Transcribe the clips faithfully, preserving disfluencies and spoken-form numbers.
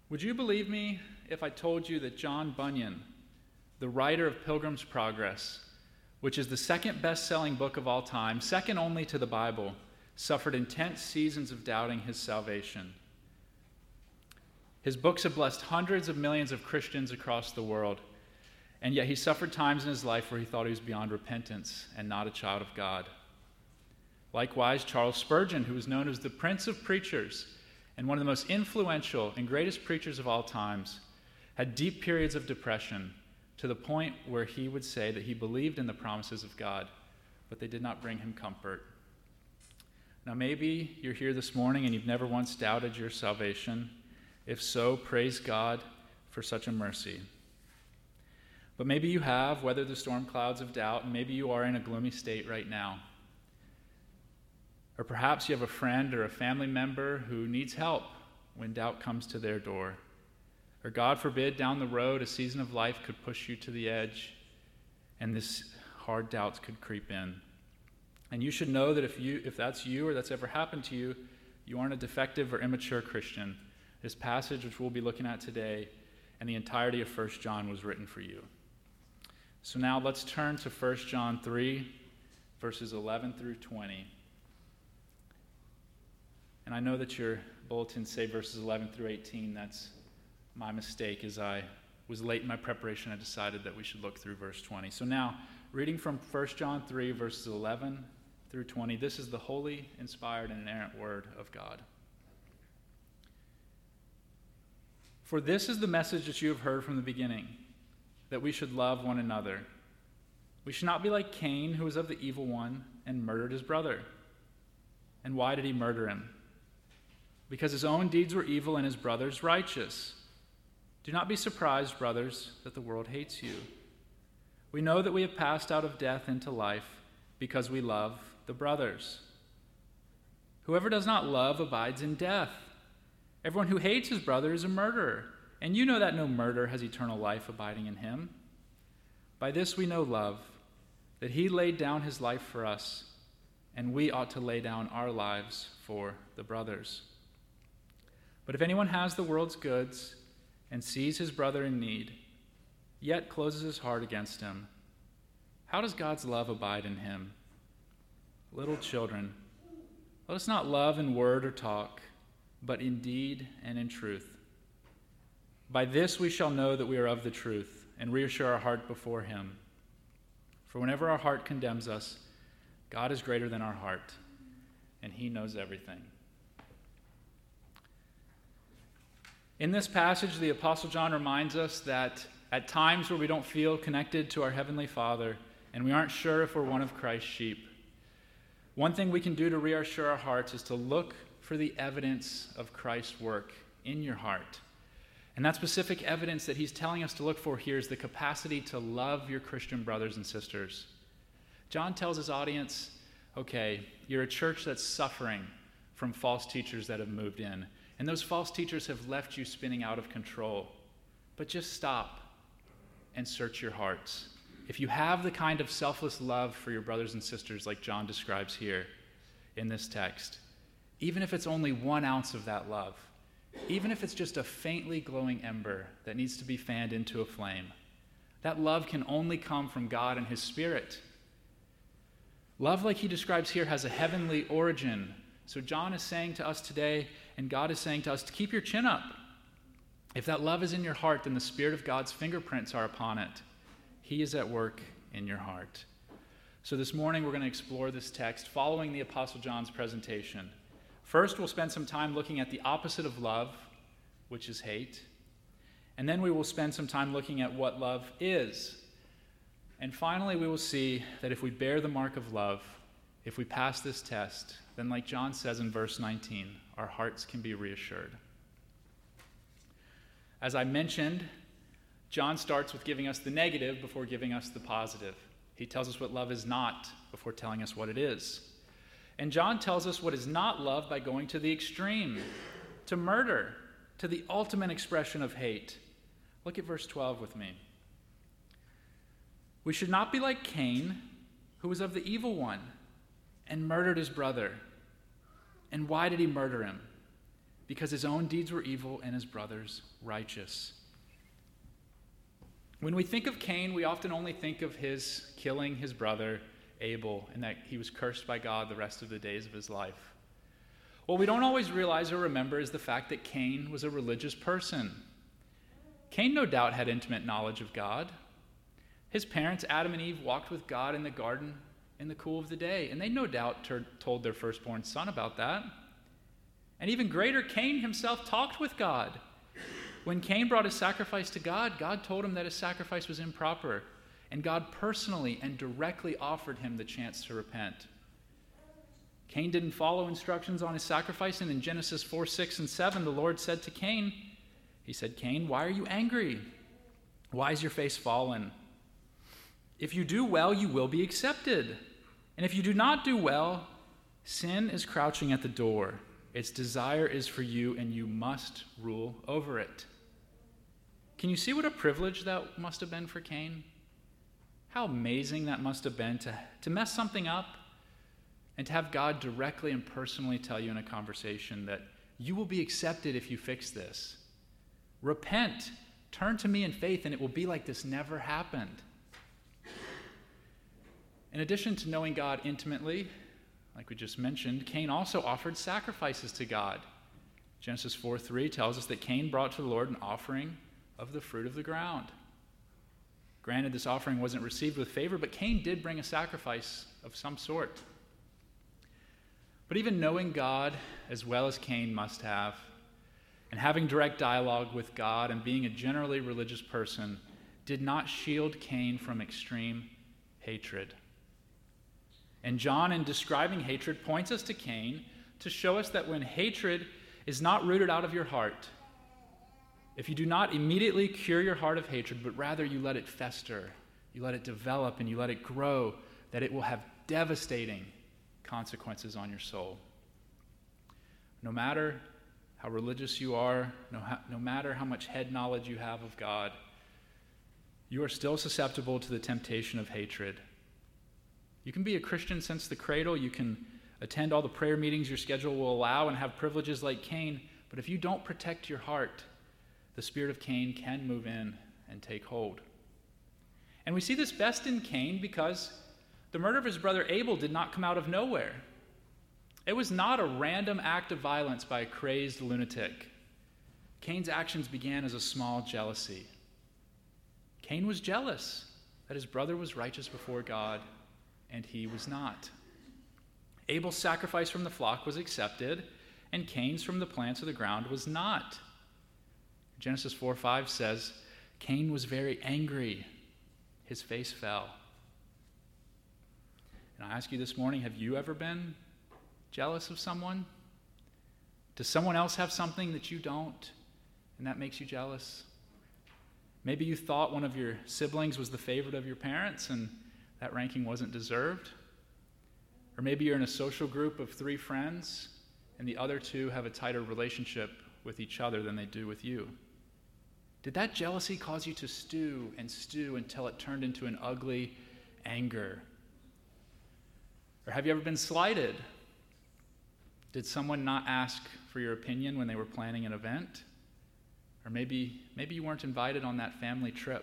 Would you believe me if I told you that John Bunyan, the writer of Pilgrim's Progress, which is the second best-selling book of all time, second only to the Bible, suffered intense seasons of doubting his salvation? His books have blessed hundreds of millions of Christians across the world, and yet he suffered times in his life where he thought he was beyond repentance and not a child of God. Likewise, Charles Spurgeon, who was known as the Prince of Preachers and one of the most influential and greatest preachers of all times, had deep periods of depression to the point where he would say that he believed in the promises of God, but they did not bring him comfort. Now, maybe you're here this morning and you've never once doubted your salvation. If so, praise God for such a mercy. But maybe you have weathered the storm clouds of doubt, and maybe you are in a gloomy state right now. Or perhaps you have a friend or a family member who needs help when doubt comes to their door. Or God forbid, down the road, a season of life could push you to the edge, and this hard doubts could creep in. And you should know that if you, if that's you or that's ever happened to you, you aren't a defective or immature Christian. This passage, which we'll be looking at today, and the entirety of First John was written for you. So now let's turn to First John three, verses eleven through twenty. And I know that your bulletins say verses eleven through eighteen. That's my mistake. As I was late in my preparation, I decided that we should look through verse twenty. So now, reading from First John three, verses eleven through twenty, this is the holy, inspired, and inerrant word of God. For this is the message that you have heard from the beginning, that we should love one another. We should not be like Cain, who was of the evil one and murdered his brother. And why did he murder him? Because his own deeds were evil and his brother's righteous. Do not be surprised, brothers, that the world hates you. We know that we have passed out of death into life because we love the brothers. Whoever does not love abides in death. Everyone who hates his brother is a murderer, and you know that no murderer has eternal life abiding in him. By this we know love, that he laid down his life for us, and we ought to lay down our lives for the brothers. But if anyone has the world's goods and sees his brother in need, yet closes his heart against him, how does God's love abide in him? Little children, let us not love in word or talk, but in deed and in truth. By this we shall know that we are of the truth, and reassure our heart before him. For whenever our heart condemns us, God is greater than our heart, and he knows everything. In this passage, the Apostle John reminds us that at times where we don't feel connected to our Heavenly Father and we aren't sure if we're one of Christ's sheep, one thing we can do to reassure our hearts is to look for the evidence of Christ's work in your heart. And that specific evidence that he's telling us to look for here is the capacity to love your Christian brothers and sisters. John tells his audience, okay, you're a church that's suffering from false teachers that have moved in. And those false teachers have left you spinning out of control. But just stop and search your hearts. If you have the kind of selfless love for your brothers and sisters like John describes here in this text, even if it's only one ounce of that love, even if it's just a faintly glowing ember that needs to be fanned into a flame, that love can only come from God and his Spirit. Love, like he describes here, has a heavenly origin. So John is saying to us today, and God is saying to us, to keep your chin up. If that love is in your heart, then the Spirit of God's fingerprints are upon it. He is at work in your heart. So this morning we're going to explore this text following the Apostle John's presentation. First, we'll spend some time looking at the opposite of love, which is hate. And then we will spend some time looking at what love is. And finally, we will see that if we bear the mark of love, if we pass this test, then like John says in verse nineteen, our hearts can be reassured. As I mentioned, John starts with giving us the negative before giving us the positive. He tells us what love is not before telling us what it is. And John tells us what is not love by going to the extreme, to murder, to the ultimate expression of hate. Look at verse twelve with me. We should not be like Cain, who was of the evil one and murdered his brother. And why did he murder him? because his own deeds were evil and his brother's righteous. When we think of Cain, we often only think of his killing his brother Abel and that he was cursed by God the rest of the days of his life. What we don't always realize or remember is the fact that Cain was a religious person. Cain no doubt had intimate knowledge of God. His parents, Adam and Eve, walked with God in the garden in the cool of the day, and they no doubt ter- told their firstborn son about that. And even greater, Cain himself talked with God. When Cain brought his sacrifice to God, God told him that his sacrifice was improper, and God personally and directly offered him the chance to repent. Cain didn't follow instructions on his sacrifice, and in Genesis four, six, and seven, the Lord said to Cain, he said, "Cain, why are you angry? Why is your face fallen? If you do well, you will be accepted. And if you do not do well, sin is crouching at the door. Its desire is for you, and you must rule over it." Can you see what a privilege that must have been for Cain? How amazing that must have been to, to mess something up and to have God directly and personally tell you in a conversation that you will be accepted if you fix this. Repent, turn to me in faith, and it will be like this never happened. In addition to knowing God intimately, like we just mentioned, Cain also offered sacrifices to God. Genesis four three tells us that Cain brought to the Lord an offering of the fruit of the ground. Granted, this offering wasn't received with favor, but Cain did bring a sacrifice of some sort. But even knowing God as well as Cain must have, and having direct dialogue with God and being a generally religious person, did not shield Cain from extreme hatred. And John, in describing hatred, points us to Cain to show us that when hatred is not rooted out of your heart, if you do not immediately cure your heart of hatred, but rather you let it fester, you let it develop, and you let it grow, that it will have devastating consequences on your soul. No matter how religious you are, no, no matter how much head knowledge you have of God, you are still susceptible to the temptation of hatred. You can be a Christian since the cradle, you can attend all the prayer meetings your schedule will allow and have privileges like Cain, but if you don't protect your heart, the spirit of Cain can move in and take hold. And we see this best in Cain because the murder of his brother Abel did not come out of nowhere. It was not a random act of violence by a crazed lunatic. Cain's actions began as a small jealousy. Cain was jealous that his brother was righteous before God and he was not. Abel's sacrifice from the flock was accepted, and Cain's from the plants of the ground was not. Genesis four five says, Cain was very angry. His face fell. And I ask you this morning, have you ever been jealous of someone? Does someone else have something that you don't, and that makes you jealous? Maybe you thought one of your siblings was the favorite of your parents, and that ranking wasn't deserved. Or maybe you're in a social group of three friends, and the other two have a tighter relationship with each other than they do with you. Did that jealousy cause you to stew and stew until it turned into an ugly anger? Or have you ever been slighted? Did someone not ask for your opinion when they were planning an event? Or maybe, maybe you weren't invited on that family trip.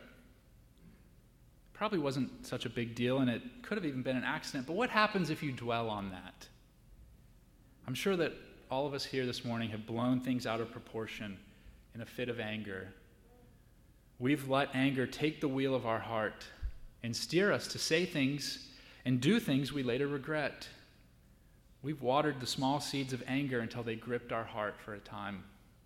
Probably wasn't such a big deal, and it could have even been an accident. But what happens if you dwell on that? I'm sure that all of us here this morning have blown things out of proportion in a fit of anger. We've let anger take the wheel of our heart and steer us to say things and do things we later regret. We've watered the small seeds of anger until they gripped our heart for a time.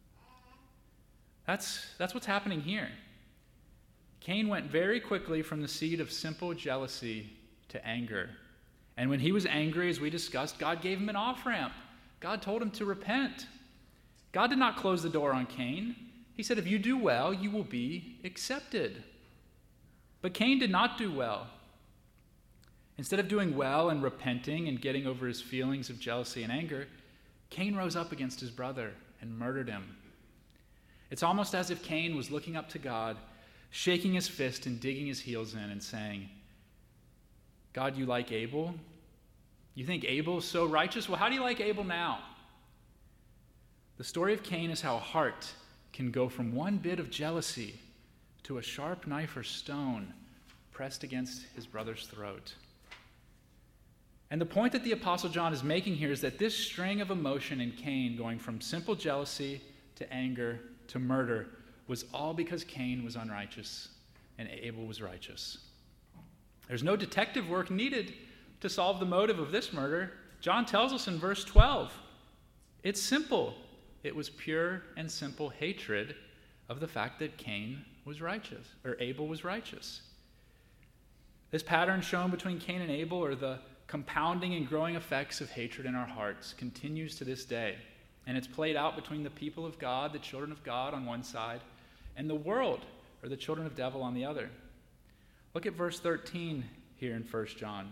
That's, that's what's happening here. Cain went very quickly from the seed of simple jealousy to anger. And when he was angry, as we discussed, God gave him an off-ramp. God told him to repent. God did not close the door on Cain. He said, if you do well, you will be accepted. But Cain did not do well. Instead of doing well and repenting and getting over his feelings of jealousy and anger, Cain rose up against his brother and murdered him. It's almost as if Cain was looking up to God, shaking his fist and digging his heels in and saying, God, you like Abel? You think Abel is so righteous? Well, how do you like Abel now? The story of Cain is how a heart can go from one bit of jealousy to a sharp knife or stone pressed against his brother's throat. And the point that the Apostle John is making here is that this string of emotion in Cain, going from simple jealousy to anger to murder, was all because Cain was unrighteous and Abel was righteous. There's no detective work needed to solve the motive of this murder. John tells us in verse twelve, it's simple. It was pure and simple hatred of the fact that Cain was righteous, or Abel was righteous. This pattern shown between Cain and Abel, or the compounding and growing effects of hatred in our hearts, continues to this day. And it's played out between the people of God, the children of God on one side, and the world, or the children of devil on the other. Look at verse thirteen here in First John.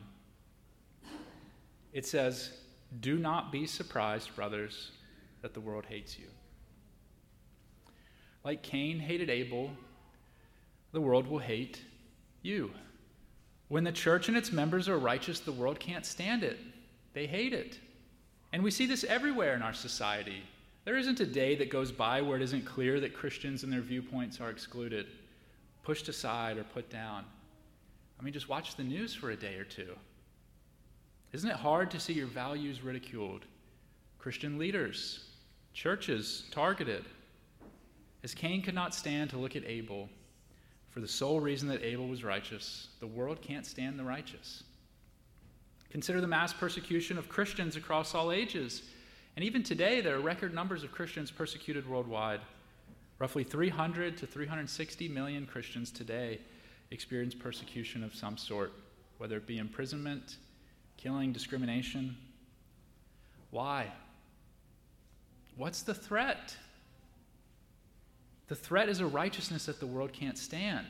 It says, "Do not be surprised, brothers, that the world hates you. Like Cain hated Abel, the world will hate you. When the church and its members are righteous, the world can't stand it. They hate it. And we see this everywhere in our society. There isn't a day that goes by where it isn't clear that Christians and their viewpoints are excluded, pushed aside, or put down. I mean, just watch the news for a day or two. Isn't it hard to see your values ridiculed? Christian leaders, churches targeted. As Cain could not stand to look at Abel, for the sole reason that Abel was righteous, the world can't stand the righteous. Consider the mass persecution of Christians across all ages. And even today, there are record numbers of Christians persecuted worldwide. Roughly three hundred to three hundred sixty million Christians today experience persecution of some sort, whether it be imprisonment, killing, discrimination. Why? What's the threat? The threat is a righteousness that the world can't stand.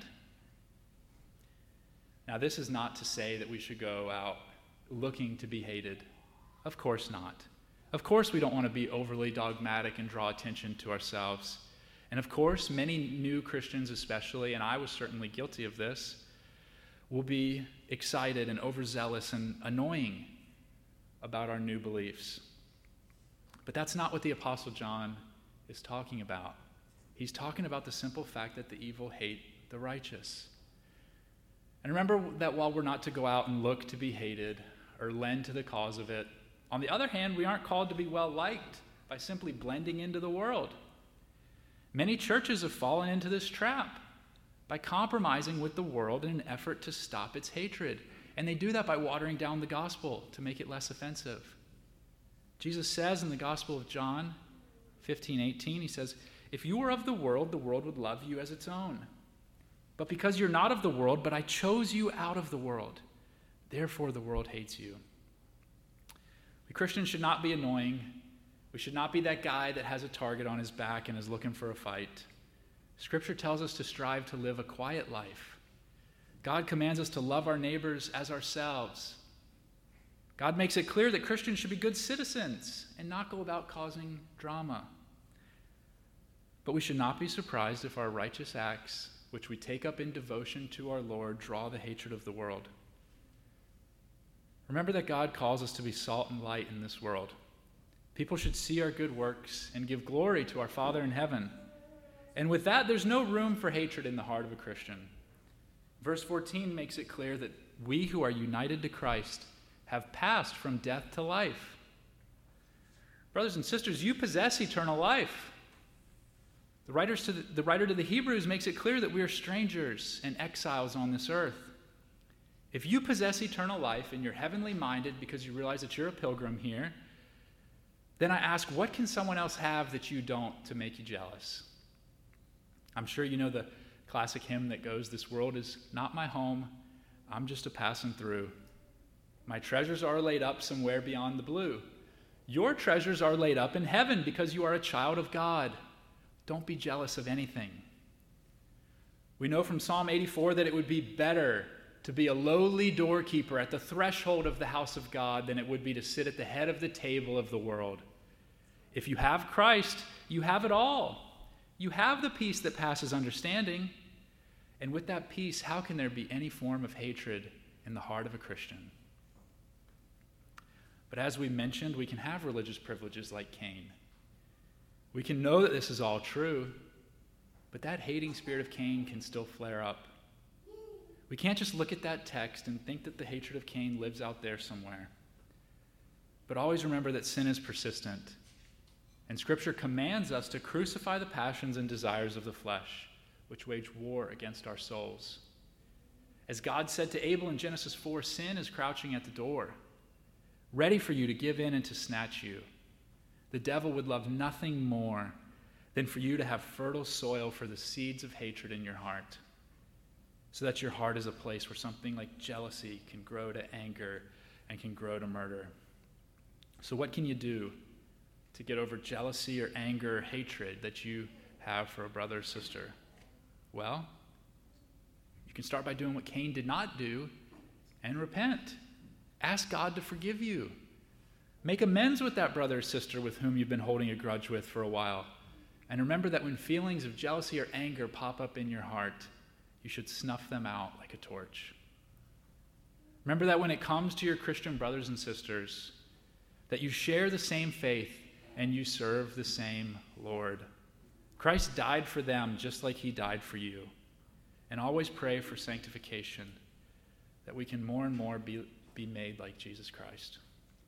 Now, this is not to say that we should go out looking to be hated. Of course not. Of course we don't want to be overly dogmatic and draw attention to ourselves. And of course, many new Christians especially, and I was certainly guilty of this, will be excited and overzealous and annoying about our new beliefs. But that's not what the Apostle John is talking about. He's talking about the simple fact that the evil hate the righteous. And remember that while we're not to go out and look to be hated or lend to the cause of it, on the other hand, we aren't called to be well-liked by simply blending into the world. Many churches have fallen into this trap by compromising with the world in an effort to stop its hatred. And they do that by watering down the gospel to make it less offensive. Jesus says in the Gospel of John fifteen eighteen, he says, "If you were of the world, the world would love you as its own. But because you're not of the world, but I chose you out of the world, therefore the world hates you." We Christians should not be annoying. We should not be that guy that has a target on his back and is looking for a fight. Scripture tells us to strive to live a quiet life. God commands us to love our neighbors as ourselves. God makes it clear that Christians should be good citizens and not go about causing drama. But we should not be surprised if our righteous acts, which we take up in devotion to our Lord, draw the hatred of the world. Remember that God calls us to be salt and light in this world. People should see our good works and give glory to our Father in heaven. And with that, there's no room for hatred in the heart of a Christian. Verse fourteen makes it clear that we who are united to Christ have passed from death to life. Brothers and sisters, you possess eternal life. The, writers to the, the writer to the Hebrews makes it clear that we are strangers and exiles on this earth. If you possess eternal life and you're heavenly minded because you realize that you're a pilgrim here, then I ask, what can someone else have that you don't to make you jealous? I'm sure you know the classic hymn that goes, "This world is not my home, I'm just a passing through. My treasures are laid up somewhere beyond the blue." Your treasures are laid up in heaven because you are a child of God. Don't be jealous of anything. We know from Psalm eighty-four that it would be better to be a lowly doorkeeper at the threshold of the house of God than it would be to sit at the head of the table of the world. If you have Christ, you have it all. You have the peace that passes understanding. And with that peace, how can there be any form of hatred in the heart of a Christian? But as we mentioned, we can have religious privileges like Cain. We can know that this is all true, but that hating spirit of Cain can still flare up. We can't just look at that text and think that the hatred of Cain lives out there somewhere. But always remember that sin is persistent, and Scripture commands us to crucify the passions and desires of the flesh, which wage war against our souls. As God said to Abel in Genesis four, sin is crouching at the door, ready for you to give in and to snatch you. The devil would love nothing more than for you to have fertile soil for the seeds of hatred in your heart, so that your heart is a place where something like jealousy can grow to anger and can grow to murder. So what can you do to get over jealousy or anger or hatred that you have for a brother or sister? Well, you can start by doing what Cain did not do and repent. Ask God to forgive you. Make amends with that brother or sister with whom you've been holding a grudge with for a while. And remember that when feelings of jealousy or anger pop up in your heart, you should snuff them out like a torch. Remember that when it comes to your Christian brothers and sisters, that you share the same faith and you serve the same Lord. Christ died for them just like he died for you. And always pray for sanctification, that we can more and more be, be made like Jesus Christ.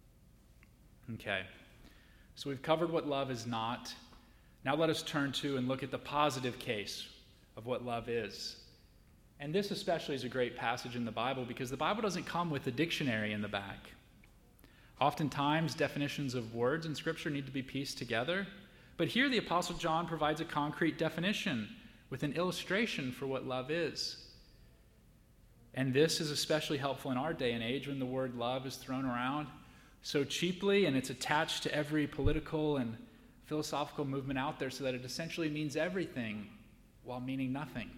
Okay, so we've covered what love is not. Now let us turn to and look at the positive case of what love is. And this especially is a great passage in the Bible because the Bible doesn't come with a dictionary in the back. Oftentimes, definitions of words in Scripture need to be pieced together. But here the Apostle John provides a concrete definition with an illustration for what love is. And this is especially helpful in our day and age when the word love is thrown around so cheaply and it's attached to every political and philosophical movement out there so that it essentially means everything while meaning nothing.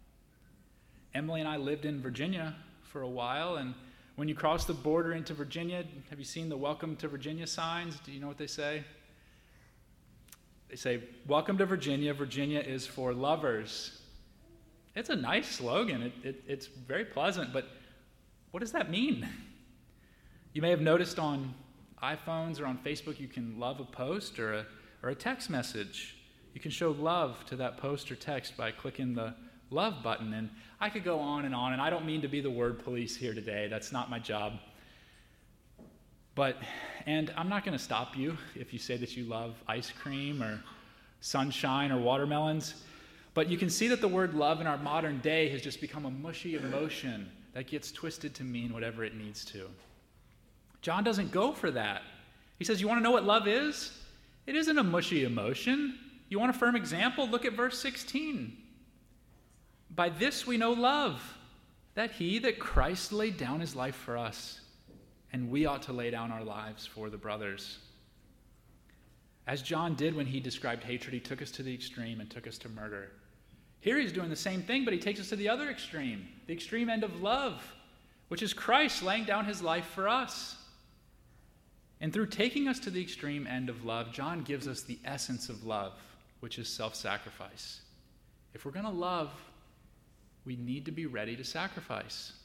Emily and I lived in Virginia for a while, and when you cross the border into Virginia, have you seen the Welcome to Virginia signs? Do you know what they say? They say, "Welcome to Virginia. Virginia is for lovers." It's a nice slogan. It, it, it's very pleasant, but what does that mean? You may have noticed on iPhones or on Facebook you can love a post or a, or a text message. You can show love to that post or text by clicking the love button. And I could go on and on, and I don't mean to be the word police here today. That's not my job. But, and I'm not going to stop you if you say that you love ice cream or sunshine or watermelons. But you can see that the word love in our modern day has just become a mushy emotion that gets twisted to mean whatever it needs to. John doesn't go for that. He says, you want to know what love is? It isn't a mushy emotion. You want a firm example? Look at verse sixteen. By this we know love, that he, that Christ laid down his life for us, and we ought to lay down our lives for the brothers. As John did when he described hatred, he took us to the extreme and took us to murder. Here he's doing the same thing, but he takes us to the other extreme, the extreme end of love, which is Christ laying down his life for us. And through taking us to the extreme end of love, John gives us the essence of love, which is self-sacrifice. If we're going to love, we need to be ready to sacrifice.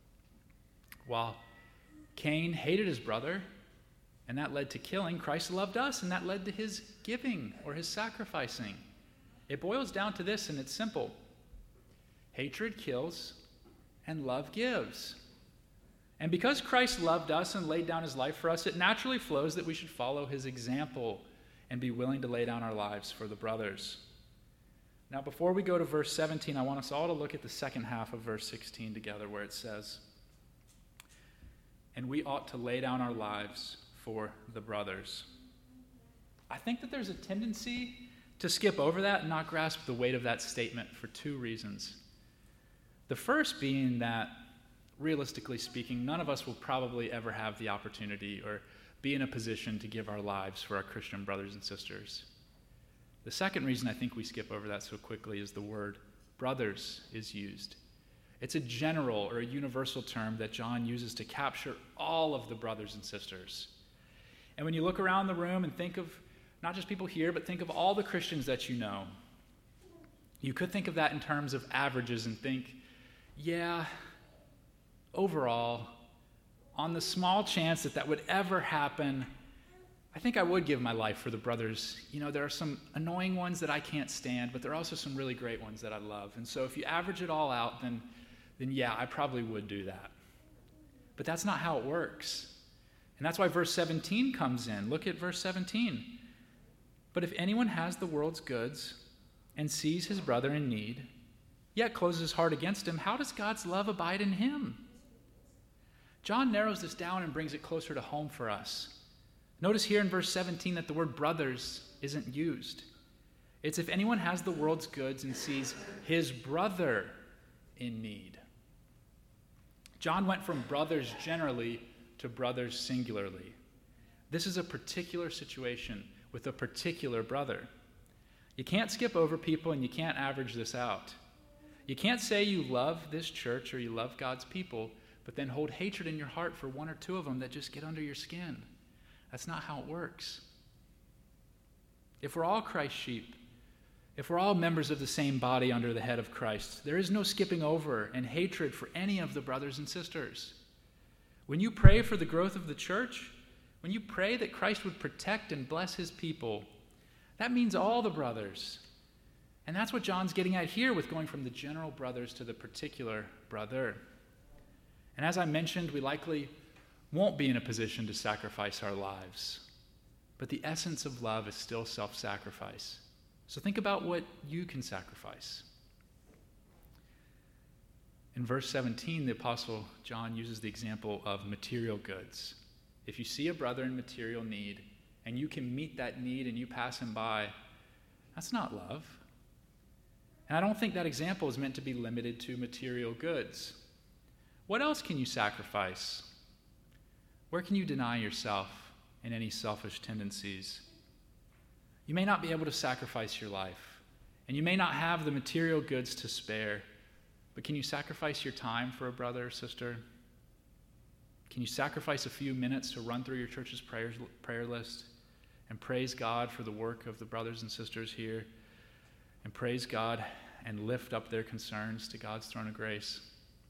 While Cain hated his brother, and that led to killing, Christ loved us, and that led to his giving or his sacrificing. It boils down to this, and it's simple. Hatred kills, and love gives. And because Christ loved us and laid down his life for us, it naturally flows that we should follow his example and be willing to lay down our lives for the brothers. Now, before we go to verse seventeen, I want us all to look at the second half of verse sixteen together, where it says, "And we ought to lay down our lives for the brothers." I think that there's a tendency to skip over that and not grasp the weight of that statement for two reasons. The first being that, realistically speaking, none of us will probably ever have the opportunity or be in a position to give our lives for our Christian brothers and sisters. The second reason I think we skip over that so quickly is the word brothers is used. It's a general or a universal term that John uses to capture all of the brothers and sisters. And when you look around the room and think of not just people here, but think of all the Christians that you know, you could think of that in terms of averages and think, yeah, overall, on the small chance that that would ever happen, I think I would give my life for the brothers. You know, there are some annoying ones that I can't stand, but there are also some really great ones that I love. And so if you average it all out, then, then yeah, I probably would do that. But that's not how it works. And that's why verse seventeen comes in. Look at verse seventeen. But if anyone has the world's goods and sees his brother in need, yet closes his heart against him, how does God's love abide in him? John narrows this down and brings it closer to home for us. Notice here in verse seventeen that the word brothers isn't used. It's if anyone has the world's goods and sees his brother in need. John went from brothers generally to brothers singularly. This is a particular situation with a particular brother. You can't skip over people and you can't average this out. You can't say you love this church or you love God's people, but then hold hatred in your heart for one or two of them that just get under your skin. That's not how it works. If we're all Christ's sheep, if we're all members of the same body under the head of Christ, there is no skipping over and hatred for any of the brothers and sisters. When you pray for the growth of the church, when you pray that Christ would protect and bless his people, that means all the brothers. And that's what John's getting at here with going from the general brothers to the particular brother. And as I mentioned, we likely won't be in a position to sacrifice our lives. But the essence of love is still self-sacrifice. So think about what you can sacrifice. In verse seventeen, the Apostle John uses the example of material goods. If you see a brother in material need and you can meet that need and you pass him by, that's not love. And I don't think that example is meant to be limited to material goods. What else can you sacrifice? Where can you deny yourself in any selfish tendencies? You may not be able to sacrifice your life, and you may not have the material goods to spare, but can you sacrifice your time for a brother or sister? Can you sacrifice a few minutes to run through your church's prayer, prayer list and praise God for the work of the brothers and sisters here, and praise God and lift up their concerns to God's throne of grace?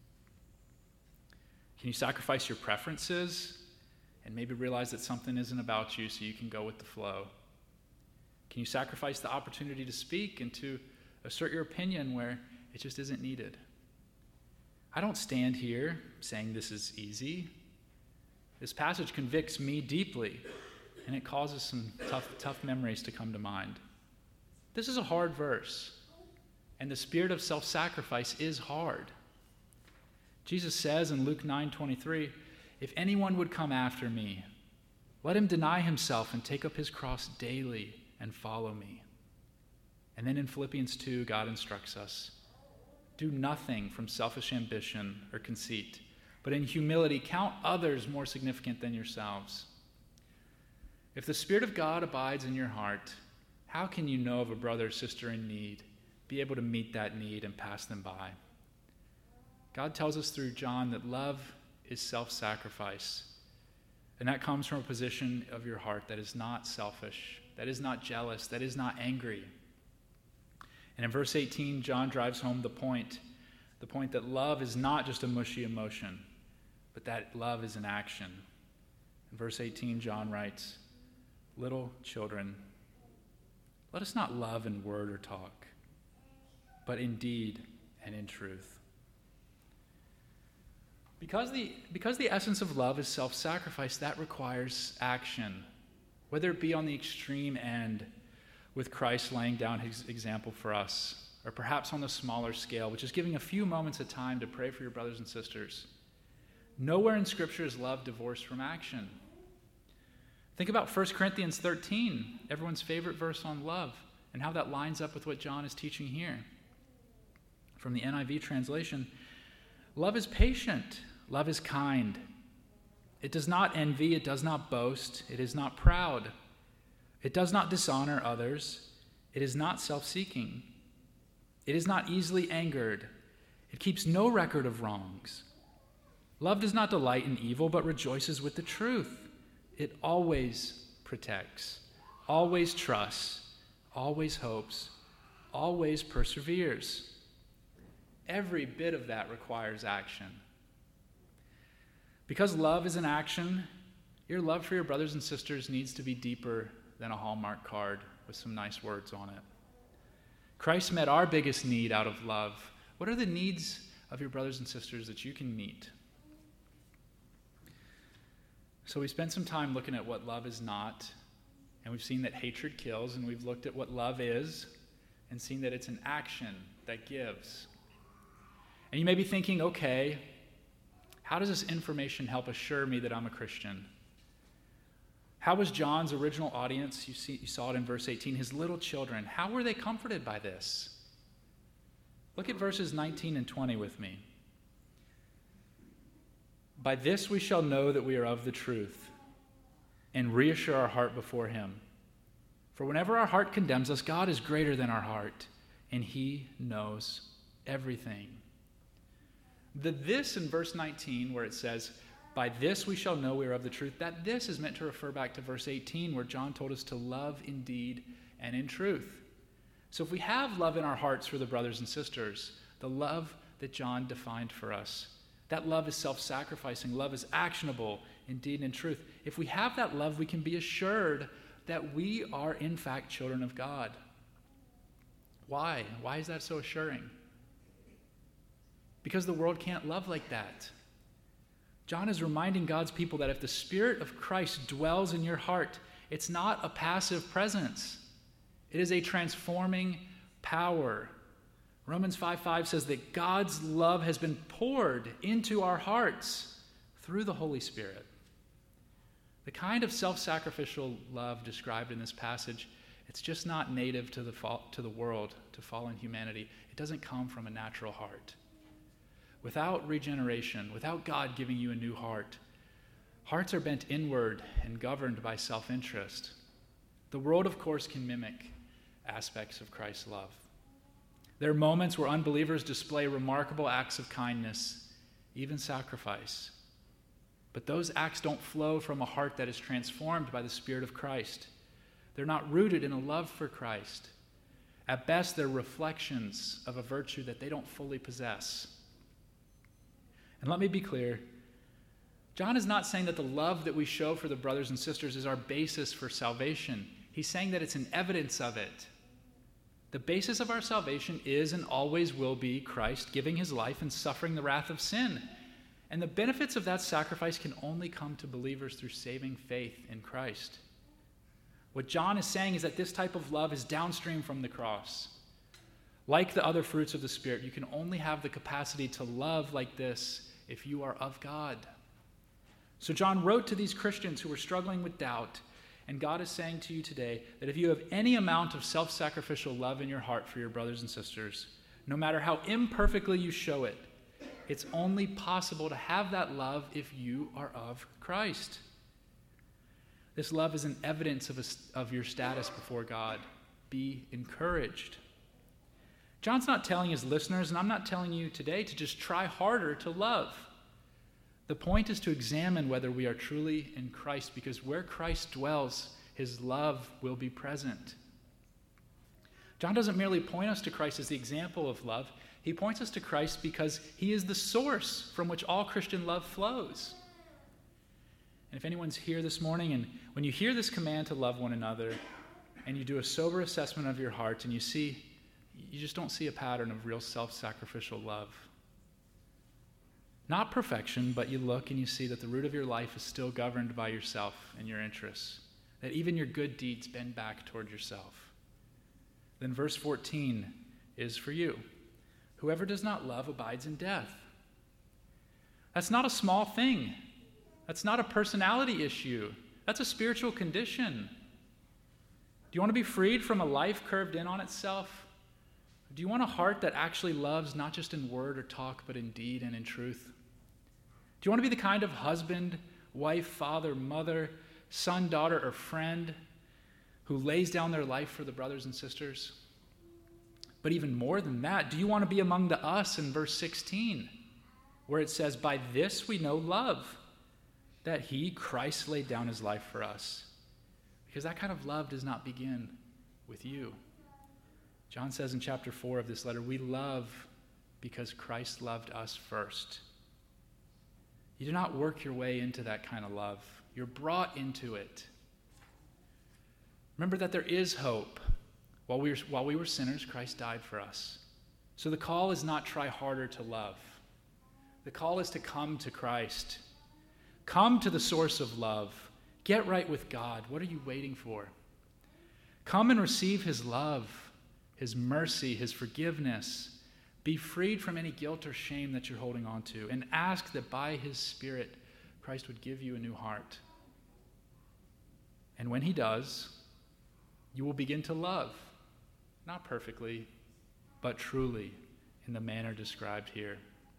Can you sacrifice your preferences and maybe realize that something isn't about you so you can go with the flow? Can you sacrifice the opportunity to speak and to assert your opinion where it just isn't needed? I don't stand here saying this is easy. This passage convicts me deeply, and it causes some tough, tough memories to come to mind. This is a hard verse, and the spirit of self-sacrifice is hard. Jesus says in Luke nine twenty-three, if anyone would come after me, let him deny himself and take up his cross daily and follow me. And then in Philippians two, God instructs us, do nothing from selfish ambition or conceit, but in humility count others more significant than yourselves. If the Spirit of God abides in your heart, how can you know of a brother or sister in need, be able to meet that need and pass them by? God tells us through John that love is self-sacrifice. And that comes from a position of your heart that is not selfish, that is not jealous, that is not angry. And in verse eighteen, John drives home the point, the point that love is not just a mushy emotion, but that love is an action. In verse eighteen, John writes, little children, let us not love in word or talk, but in deed and in truth. Because the, because the essence of love is self-sacrifice, that requires action, whether it be on the extreme end with Christ laying down his example for us, or perhaps on the smaller scale, which is giving a few moments of time to pray for your brothers and sisters. Nowhere in Scripture is love divorced from action. Think about First Corinthians thirteen, everyone's favorite verse on love, and how that lines up with what John is teaching here. From the N I V translation, love is patient. Love is kind. It does not envy. It does not boast. It is not proud. It does not dishonor others. It is not self-seeking. It is not easily angered. It keeps no record of wrongs. Love does not delight in evil, but rejoices with the truth. It always protects, always trusts, always hopes, always perseveres. Every bit of that requires action. Because love is an action, Your love for your brothers and sisters needs to be deeper than a Hallmark card with some nice words on it. Christ met our biggest need out of love. What are the needs of your brothers and sisters that you can meet? So we spent some time looking at what love is not, and we've seen that hatred kills, and we've looked at what love is and seen that it's an action that gives. And you may be thinking, okay, how does this information help assure me that I'm a Christian? How was John's original audience, you, see, you saw it in verse eighteen, his little children, how were they comforted by this? Look at verses nineteen and twenty with me. By this we shall know that we are of the truth, and reassure our heart before him. For whenever our heart condemns us, God is greater than our heart, and he knows everything. The this in verse nineteen, where it says, by this we shall know we are of the truth, that this is meant to refer back to verse eighteen, where John told us to love in deed and in truth. So if we have love in our hearts for the brothers and sisters, the love that John defined for us, that love is self-sacrificing, love is actionable in deed and in truth. If we have that love, we can be assured that we are in fact children of God. Why? Why is that so assuring? Because the world can't love like that. John is reminding God's people that if the Spirit of Christ dwells in your heart, it's not a passive presence. It is a transforming power. Romans five five says that God's love has been poured into our hearts through the Holy Spirit. The kind of self-sacrificial love described in this passage, it's just not native to the, to the world, to fallen humanity. It doesn't come from a natural heart. Without regeneration, without God giving you a new heart, hearts are bent inward and governed by self-interest. The world, of course, can mimic aspects of Christ's love. There are moments where unbelievers display remarkable acts of kindness, even sacrifice. But those acts don't flow from a heart that is transformed by the Spirit of Christ. They're not rooted in a love for Christ. At best, they're reflections of a virtue that they don't fully possess. And let me be clear, John is not saying that the love that we show for the brothers and sisters is our basis for salvation. He's saying that it's an evidence of it. The basis of our salvation is and always will be Christ giving his life and suffering the wrath of sin. And the benefits of that sacrifice can only come to believers through saving faith in Christ. What John is saying is that this type of love is downstream from the cross. Like the other fruits of the Spirit, you can only have the capacity to love like this if you are of God. So John wrote to these Christians who were struggling with doubt, and God is saying to you today that if you have any amount of self-sacrificial love in your heart for your brothers and sisters, no matter how imperfectly you show it, it's only possible to have that love if you are of Christ. This love is an evidence of, a, of your status before God. Be encouraged. John's not telling his listeners, and I'm not telling you today, to just try harder to love. The point is to examine whether we are truly in Christ, because where Christ dwells, his love will be present. John doesn't merely point us to Christ as the example of love. He points us to Christ because he is the source from which all Christian love flows. And if anyone's here this morning, and when you hear this command to love one another, and you do a sober assessment of your heart, and you see, you just don't see a pattern of real self-sacrificial love. Not perfection, but you look and you see that the root of your life is still governed by yourself and your interests, that even your good deeds bend back toward yourself. Then verse fourteen is for you. Whoever does not love abides in death. That's not a small thing. That's not a personality issue. That's a spiritual condition. Do you want to be freed from a life curved in on itself? Do you want a heart that actually loves not just in word or talk, but in deed and in truth? Do you want to be the kind of husband, wife, father, mother, son, daughter, or friend who lays down their life for the brothers and sisters? But even more than that, do you want to be among the us in verse sixteen, where it says, by this we know love, that he, Christ, laid down his life for us? Because that kind of love does not begin with you. John says in chapter four of this letter, we love because Christ loved us first. You do not work your way into that kind of love. You're brought into it. Remember that there is hope. While we were, while we were sinners, Christ died for us. So the call is not try harder to love. The call is to come to Christ. Come to the source of love. Get right with God. What are you waiting for? Come and receive his love, his mercy, his forgiveness. Be freed from any guilt or shame that you're holding on to, and ask that by his Spirit, Christ would give you a new heart. And when he does, you will begin to love, not perfectly, but truly in the manner described here.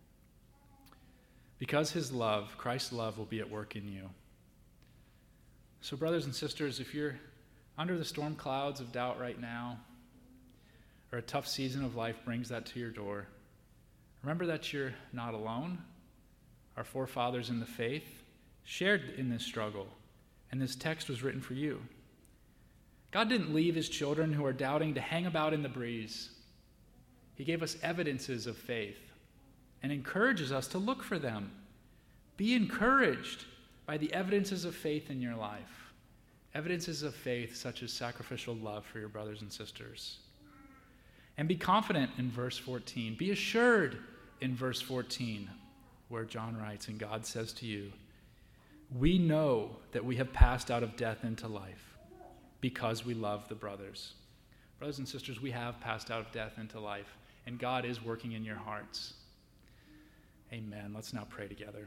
Because his love, Christ's love, will be at work in you. So brothers and sisters, if you're under the storm clouds of doubt right now, or a tough season of life brings that to your door, remember that you're not alone. Our forefathers in the faith shared in this struggle, and this text was written for you. God didn't leave his children who are doubting to hang about in the breeze. He gave us evidences of faith and encourages us to look for them. Be encouraged by the evidences of faith in your life. Evidences of faith such as sacrificial love for your brothers and sisters. And be confident in verse fourteen. Be assured in verse fourteen, where John writes, and God says to you, we know that we have passed out of death into life because we love the brothers. Brothers and sisters, we have passed out of death into life, and God is working in your hearts. Amen. Let's now pray together.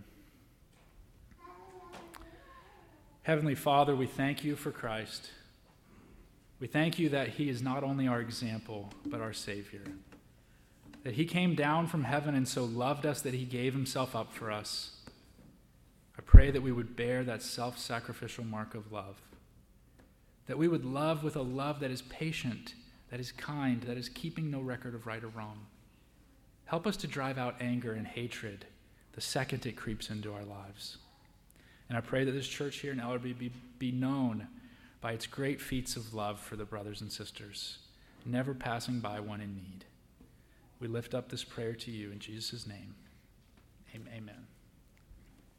Heavenly Father, we thank you for Christ. We thank you that he is not only our example, but our Savior. That he came down from heaven and so loved us that he gave himself up for us. I pray that we would bear that self-sacrificial mark of love. That we would love with a love that is patient, that is kind, that is keeping no record of right or wrong. Help us to drive out anger and hatred the second it creeps into our lives. And I pray that this church here in Ellerby be, be known by its great feats of love for the brothers and sisters, never passing by one in need. We lift up this prayer to you in Jesus' name. Amen.